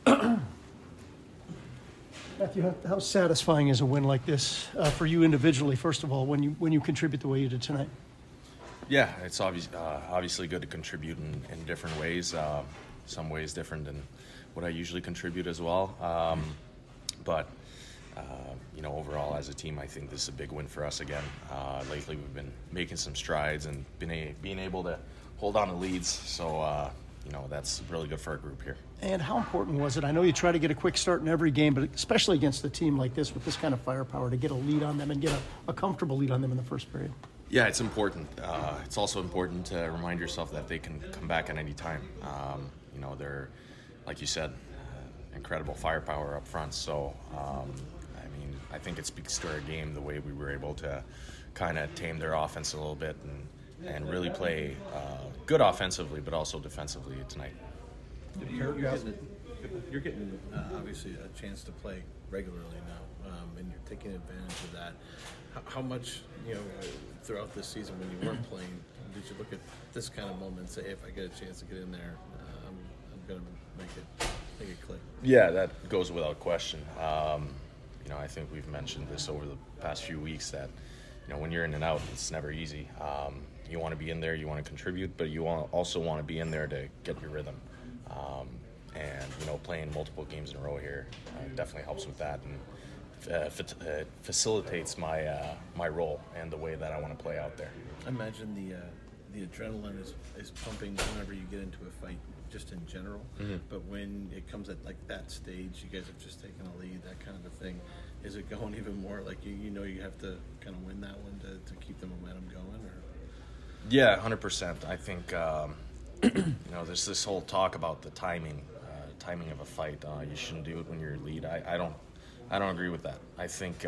Matthew, how satisfying is a win like this for you individually, first of all, when you contribute the way you did tonight? Yeah, it's obviously good to contribute in different ways. Some ways different than what I usually contribute as well. But overall as a team, I think this is a big win for us again. Lately we've been making some strides and being able to hold on to leads. So, that's really good for our group here. And how important was it? I know you try to get a quick start in every game, but especially against a team like this with this kind of firepower, to get a lead on them and get a comfortable lead on them in the first period. Yeah, it's important. It's also important to remind yourself that they can come back at any time. They're, like you said, incredible firepower up front. So, I think it speaks to our game the way we were able to kind of tame their offense a little bit and really play good offensively, but also defensively tonight. You're getting obviously a chance to play regularly now, and you're taking advantage of that. How much, throughout this season when you weren't playing, did you look at this kind of moment and say, hey, if I get a chance to get in there, I'm going to make it click? Yeah, that goes without question. I think we've mentioned this over the past few weeks that, when you're in and out, it's never easy. You want to be in there, you want to contribute, but you also want to be in there to get your rhythm. Playing multiple games in a row here definitely helps with that, and facilitates my role and the way that I want to play out there. I imagine the adrenaline is pumping whenever you get into a fight, just in general. Mm-hmm. But when it comes at like that stage, you guys have just taken a lead, that kind of a thing. Is it going even more like you have to kind of win that one to keep the momentum going? Or? Yeah, 100%. I think there's this whole talk about the timing of a fight. You shouldn't do it when you're in lead. I don't agree with that. I think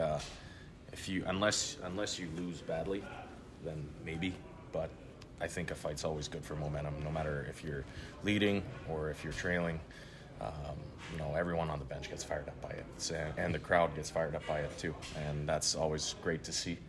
unless you lose badly, then maybe. But I think a fight's always good for momentum, no matter if you're leading or if you're trailing. Everyone on the bench gets fired up by it, and the crowd gets fired up by it too, and that's always great to see.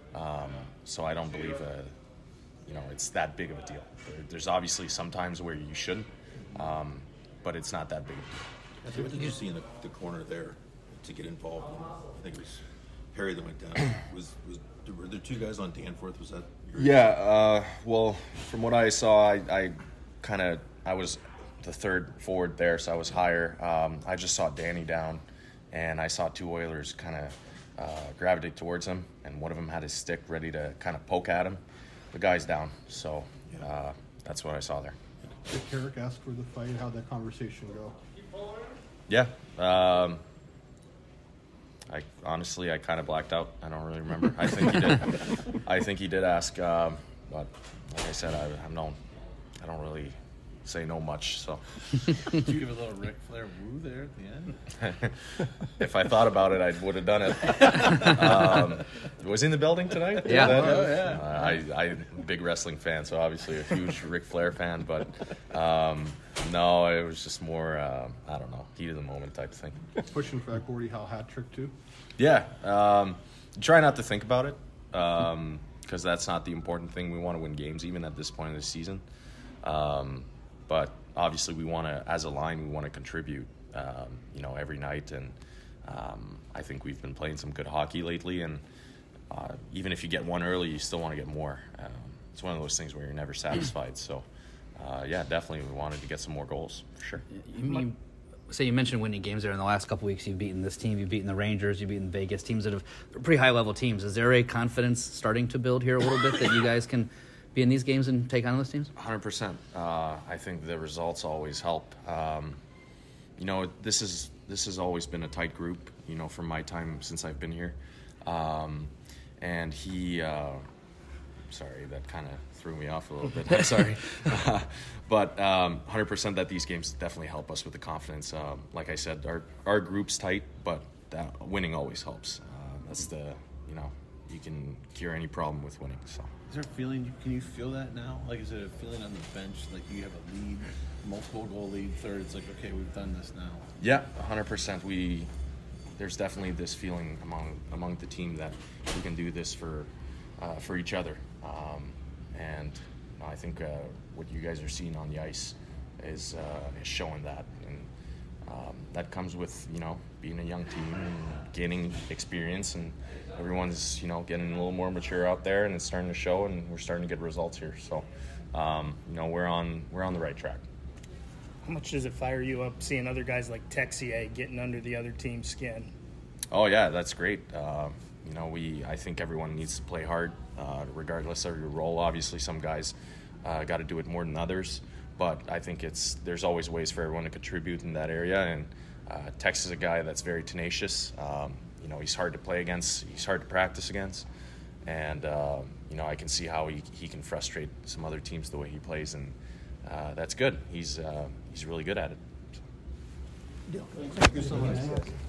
So I don't believe it's that big of a deal. There's obviously some times where you shouldn't, but it's not that big of a deal. What did you see in the corner there to get involved in? I think it was Perry that went down. Were there two guys on Danforth? Was that? Well, from what I saw, I was the third forward there, so I was higher. I just saw Danny down, and I saw two Oilers kind of gravitate towards him, and one of them had his stick ready to kind of poke at him. The guy's down, so that's what I saw there. Did Carrick ask for the fight? How'd that conversation go? Yeah. I honestly kind of blacked out. I don't really remember. I think he did. I think he did ask, but like I said, I don't really say no much. So. Did you give a little Ric Flair woo there at the end? If I thought about it, I would have done it. Was he in the building tonight? Yeah. I'm a big wrestling fan, so obviously a huge Ric Flair fan. But no, it was just more, I don't know, heat of the moment type thing. Pushing for that Gordie Howe hat trick too? Yeah. Try not to think about it, because that's not the important thing. We want to win games, even at this point in the season. But obviously we want to, as a line, we want to contribute, every night. And I think we've been playing some good hockey lately. And even if you get one early, you still want to get more. It's one of those things where you're never satisfied. So, definitely we wanted to get some more goals, for sure. You mentioned winning games there in the last couple weeks. You've beaten this team, you've beaten the Rangers, you've beaten Vegas, teams that have pretty high-level teams. Is there a confidence starting to build here a little bit that you guys can be in these games and take on those teams? 100%. I think the results always help. This has always been a tight group, from my time since I've been here. And he, sorry, that kind of threw me off a little bit. I'm sorry. But 100% that these games definitely help us with the confidence. Like I said, our group's tight, but winning always helps. That's you can cure any problem with winning. So. Is there a feeling, can you feel that now? Like, is it a feeling on the bench, like you have a lead, multiple goal lead, third, it's like, okay, we've done this now? Yeah, 100%. There's definitely this feeling among the team that we can do this for each other. And I think what you guys are seeing on the ice is showing that. And that comes with, being a young team and gaining experience, and everyone's, getting a little more mature out there, and it's starting to show, and we're starting to get results here. So, we're on the right track. How much does it fire you up seeing other guys like Texier getting under the other team's skin? Oh yeah, that's great. I think everyone needs to play hard, regardless of your role. Obviously, some guys got to do it more than others, but I think there's always ways for everyone to contribute in that area. And Tex is a guy that's very tenacious. He's hard to play against. He's hard to practice against, and I can see how he can frustrate some other teams the way he plays, and that's good. He's really good at it. Thank you so much.